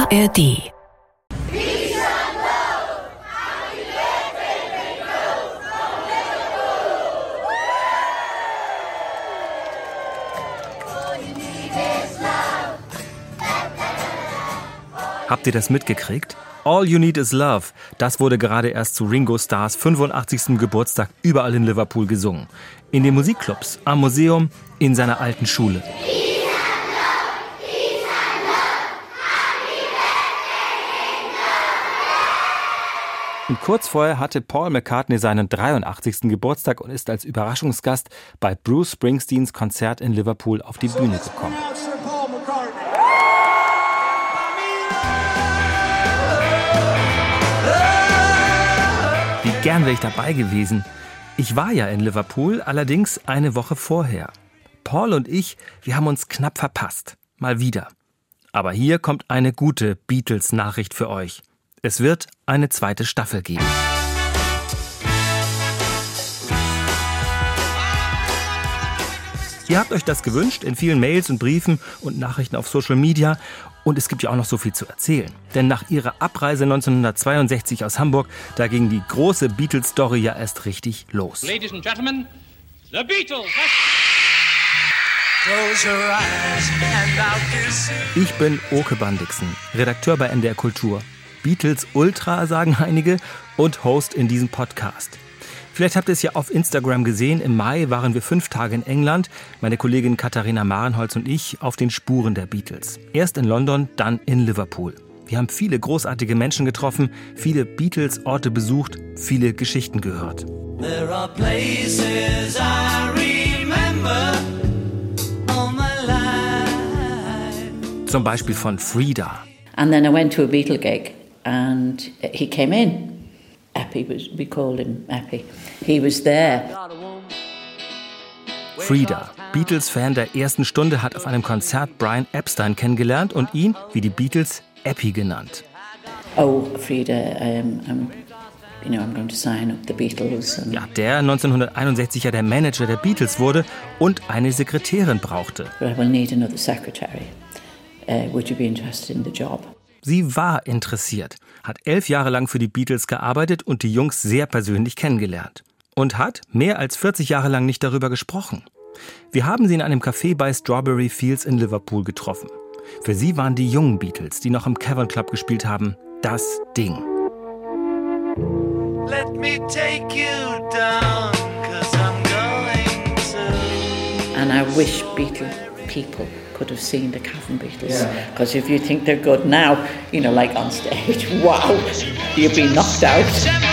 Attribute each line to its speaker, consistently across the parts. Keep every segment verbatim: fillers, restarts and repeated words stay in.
Speaker 1: A R D.
Speaker 2: Habt ihr das mitgekriegt? All You Need Is Love. Das wurde gerade erst zu Ringo Starrs fünfundachtzigsten Geburtstag überall in Liverpool gesungen. In den Musikclubs, am Museum, in seiner alten Schule. Und kurz vorher hatte Paul McCartney seinen dreiundachtzigsten Geburtstag und ist als Überraschungsgast bei Bruce Springsteens Konzert in Liverpool auf die Bühne gekommen. Wie gern wäre ich dabei gewesen. Ich war ja in Liverpool, allerdings eine Woche vorher. Paul und ich, wir haben uns knapp verpasst. Mal wieder. Aber hier kommt eine gute Beatles-Nachricht für euch. Es wird eine zweite Staffel geben. Ihr habt euch das gewünscht in vielen Mails und Briefen und Nachrichten auf Social Media. Und es gibt ja auch noch so viel zu erzählen. Denn nach ihrer Abreise neunzehnhundertzweiundsechzig aus Hamburg, da ging die große Beatles-Story ja erst richtig los.
Speaker 3: Ladies and Gentlemen, the Beatles!
Speaker 2: Ich bin Oke Bandixen, Redakteur bei N D R Kultur. Beatles Ultra, sagen einige, und Host in diesem Podcast. Vielleicht habt ihr es ja auf Instagram gesehen. Im Mai waren wir fünf Tage in England, meine Kollegin Katharina Marenholz und ich, auf den Spuren der Beatles. Erst in London, dann in Liverpool. Wir haben viele großartige Menschen getroffen, viele Beatles-Orte besucht, viele Geschichten gehört.
Speaker 4: There are places I remember all my life.
Speaker 2: Zum Beispiel von Frida.
Speaker 5: And then I went to a Beatle gig and he came in. Eppie, was, we called him Eppie. He was there.
Speaker 2: Frida, Beatles-Fan der ersten Stunde, hat auf einem Konzert Brian Epstein kennengelernt und ihn, wie die Beatles, Eppie genannt.
Speaker 5: Oh, Frida, um, um, you know, I'm going to sign up the Beatles. And
Speaker 2: ja, der neunzehnhunderteinundsechzig ja der Manager der Beatles wurde und eine Sekretärin brauchte.
Speaker 5: But I will need another secretary. Uh, would you be interested in the job?
Speaker 2: Sie war interessiert, hat elf Jahre lang für die Beatles gearbeitet und die Jungs sehr persönlich kennengelernt. Und hat mehr als vierzig Jahre lang nicht darüber gesprochen. Wir haben sie in einem Café bei Strawberry Fields in Liverpool getroffen. Für sie waren die jungen Beatles, die noch im Cavern Club gespielt haben, das Ding.
Speaker 4: Let me take you down, 'cause I'm going to.
Speaker 5: And I wish Beatle people could have seen the Cavern Beatles. Because if you think they're good now, you know, like on stage, wow, you've been knocked out.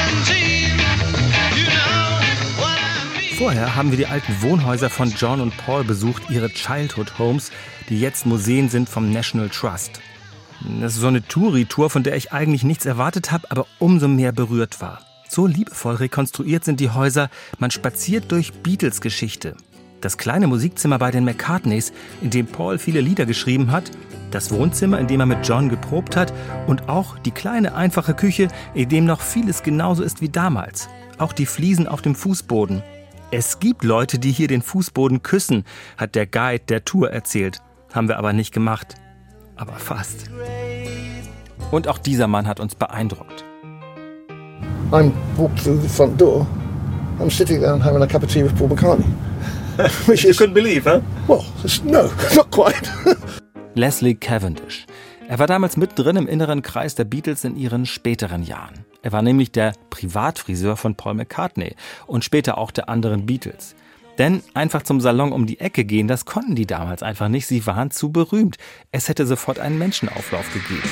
Speaker 2: Vorher haben wir die alten Wohnhäuser von John und Paul besucht, ihre Childhood Homes, die jetzt Museen sind vom National Trust. Das ist so eine Touri-Tour, von der ich eigentlich nichts erwartet habe, aber umso mehr berührt war. So liebevoll rekonstruiert sind die Häuser, man spaziert durch Beatles-Geschichte. Das kleine Musikzimmer bei den McCartneys, in dem Paul viele Lieder geschrieben hat, das Wohnzimmer, in dem er mit John geprobt hat und auch die kleine, einfache Küche, in dem noch vieles genauso ist wie damals. Auch die Fliesen auf dem Fußboden. Es gibt Leute, die hier den Fußboden küssen, hat der Guide der Tour erzählt. Haben wir aber nicht gemacht. Aber fast. Und auch dieser Mann hat uns beeindruckt.
Speaker 6: I'm walked through the front door. I'm sitting there and having a cup of tea with Paul McCartney. Which is,
Speaker 2: couldn't believe, huh?
Speaker 6: Well, no, not quite.
Speaker 2: Leslie Cavendish. Er war damals mittendrin im inneren Kreis der Beatles in ihren späteren Jahren. Er war nämlich der Privatfriseur von Paul McCartney und später auch der anderen Beatles. Denn einfach zum Salon um die Ecke gehen, das konnten die damals einfach nicht. Sie waren zu berühmt. Es hätte sofort einen Menschenauflauf gegeben.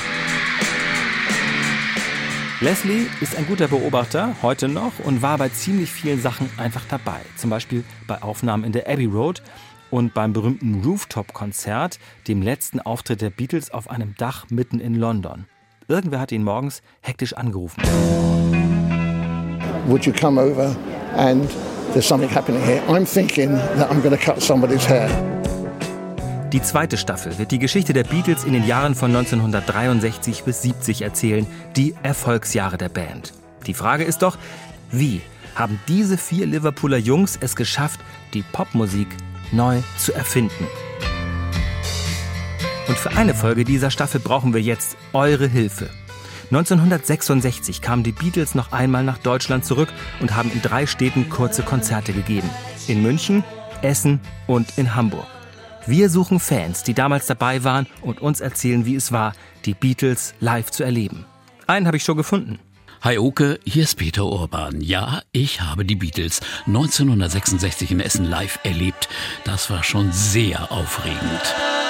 Speaker 2: Leslie ist ein guter Beobachter, heute noch, und war bei ziemlich vielen Sachen einfach dabei. Zum Beispiel bei Aufnahmen in der Abbey Road und beim berühmten Rooftop-Konzert, dem letzten Auftritt der Beatles auf einem Dach mitten in London. Irgendwer hat ihn morgens hektisch angerufen.
Speaker 6: Would you come over and there's something happening here. I'm thinking that I'm going to cut somebody's hair.
Speaker 2: Die zweite Staffel wird die Geschichte der Beatles in den Jahren von neunzehnhundertdreiundsechzig bis siebzig erzählen, die Erfolgsjahre der Band. Die Frage ist doch, wie haben diese vier Liverpooler Jungs es geschafft, die Popmusik neu zu erfinden? Und für eine Folge dieser Staffel brauchen wir jetzt eure Hilfe. neunzehnhundertsechsundsechzig kamen die Beatles noch einmal nach Deutschland zurück und haben in drei Städten kurze Konzerte gegeben. In München, Essen und in Hamburg. Wir suchen Fans, die damals dabei waren und uns erzählen, wie es war, die Beatles live zu erleben. Einen habe ich schon gefunden.
Speaker 1: Hi Oke, hier ist Peter Urban. Ja, ich habe die Beatles neunzehnhundertsechsundsechzig in Essen live erlebt. Das war schon sehr aufregend.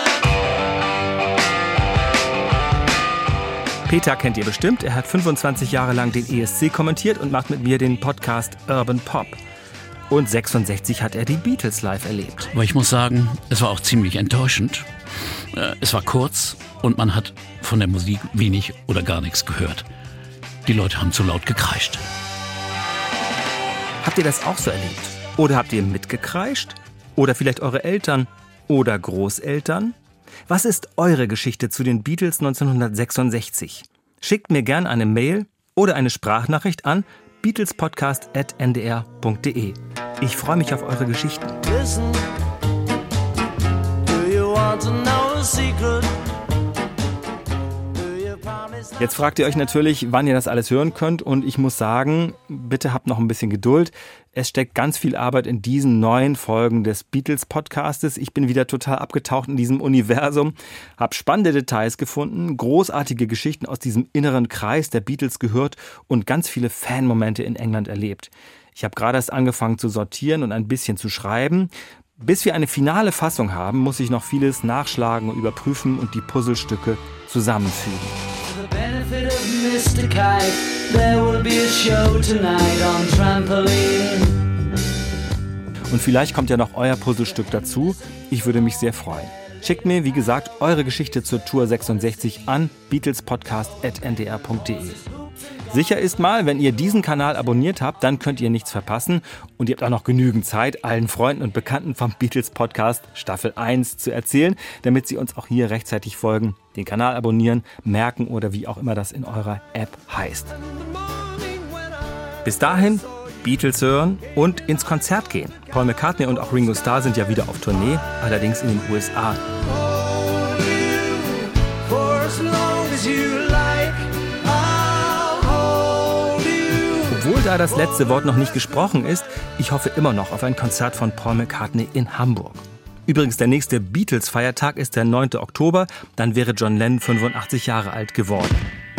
Speaker 2: Peter kennt ihr bestimmt. Er hat fünfundzwanzig Jahre lang den E S C kommentiert und macht mit mir den Podcast Urban Pop. Und sechsundsechzig hat er die Beatles live erlebt.
Speaker 1: Aber ich muss sagen, es war auch ziemlich enttäuschend. Es war kurz und man hat von der Musik wenig oder gar nichts gehört. Die Leute haben zu laut gekreischt.
Speaker 2: Habt ihr das auch so erlebt? Oder habt ihr mitgekreischt? Oder vielleicht eure Eltern oder Großeltern? Was ist eure Geschichte zu den Beatles neunzehnhundertsechsundsechzig? Schickt mir gern eine Mail oder eine Sprachnachricht an beatlespodcast at n d r punkt d e. Ich freue mich auf eure Geschichten.
Speaker 4: Listen, do you want to know a secret?
Speaker 2: Jetzt fragt ihr euch natürlich, wann ihr das alles hören könnt, und ich muss sagen, bitte habt noch ein bisschen Geduld. Es steckt ganz viel Arbeit in diesen neuen Folgen des Beatles-Podcastes. Ich bin wieder total abgetaucht in diesem Universum, habe spannende Details gefunden, großartige Geschichten aus diesem inneren Kreis der Beatles gehört und ganz viele Fanmomente in England erlebt. Ich habe gerade erst angefangen zu sortieren und ein bisschen zu schreiben. Bis wir eine finale Fassung haben, muss ich noch vieles nachschlagen und überprüfen und die Puzzlestücke zusammenfügen.
Speaker 4: Benefit of Mister Kite, there will be a show tonight on trampoline.
Speaker 2: Und vielleicht kommt ja noch euer Puzzlestück dazu. Ich würde mich sehr freuen. Schickt mir, wie gesagt, eure Geschichte zur Tour sechsundsechzig an beatlespodcast at n d r punkt d e. Sicher ist mal, wenn ihr diesen Kanal abonniert habt, dann könnt ihr nichts verpassen und ihr habt auch noch genügend Zeit, allen Freunden und Bekannten vom Beatles Podcast Staffel eins zu erzählen, damit sie uns auch hier rechtzeitig folgen, den Kanal abonnieren, merken oder wie auch immer das in eurer App heißt. Bis dahin Beatles hören und ins Konzert gehen. Paul McCartney und auch Ringo Starr sind ja wieder auf Tournee, allerdings in den U S A. Obwohl da das letzte Wort noch nicht gesprochen ist, ich hoffe immer noch auf ein Konzert von Paul McCartney in Hamburg. Übrigens, der nächste Beatles-Feiertag ist der neunte Oktober, dann wäre John Lennon fünfundachtzig Jahre alt geworden.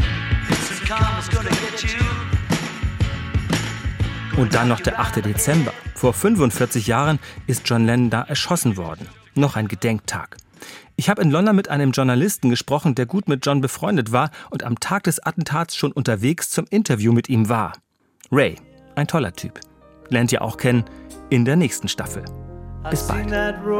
Speaker 2: Und dann noch der achte Dezember. Vor fünfundvierzig Jahren ist John Lennon da erschossen worden. Noch ein Gedenktag. Ich habe in London mit einem Journalisten gesprochen, der gut mit John befreundet war und am Tag des Attentats schon unterwegs zum Interview mit ihm war. Ray, ein toller Typ. Lernt ihr auch kennen in der nächsten Staffel. Bis bald.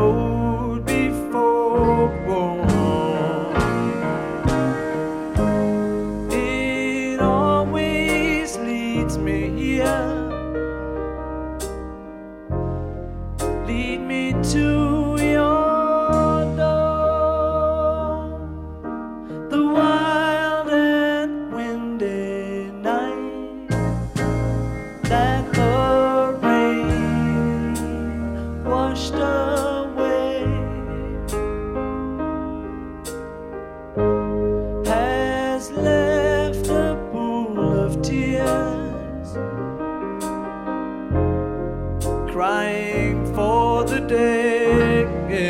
Speaker 4: Crying for the day.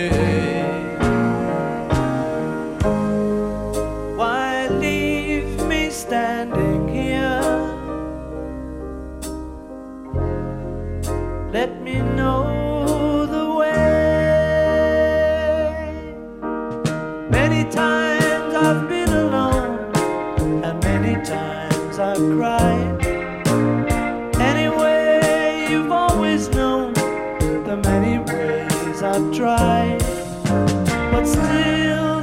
Speaker 4: Why leave me standing here? Let me know the way. Many times I've been alone, and many times I've cried. I've tried, but still